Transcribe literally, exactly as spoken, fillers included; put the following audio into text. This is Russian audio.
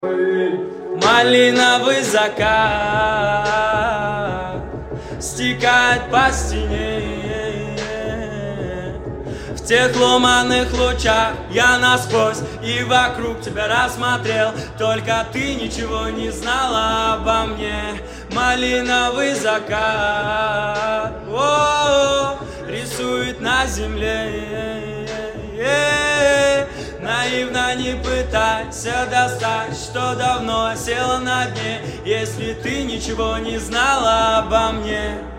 Малиновый закат стекает по стене. В тех ломаных лучах я насквозь и вокруг тебя рассмотрел. Только ты ничего не знала обо мне. Малиновый закат о-о-о, рисует на земле. Наивно не пытайся достать, что давно села на дне. Если ты ничего не знала обо мне.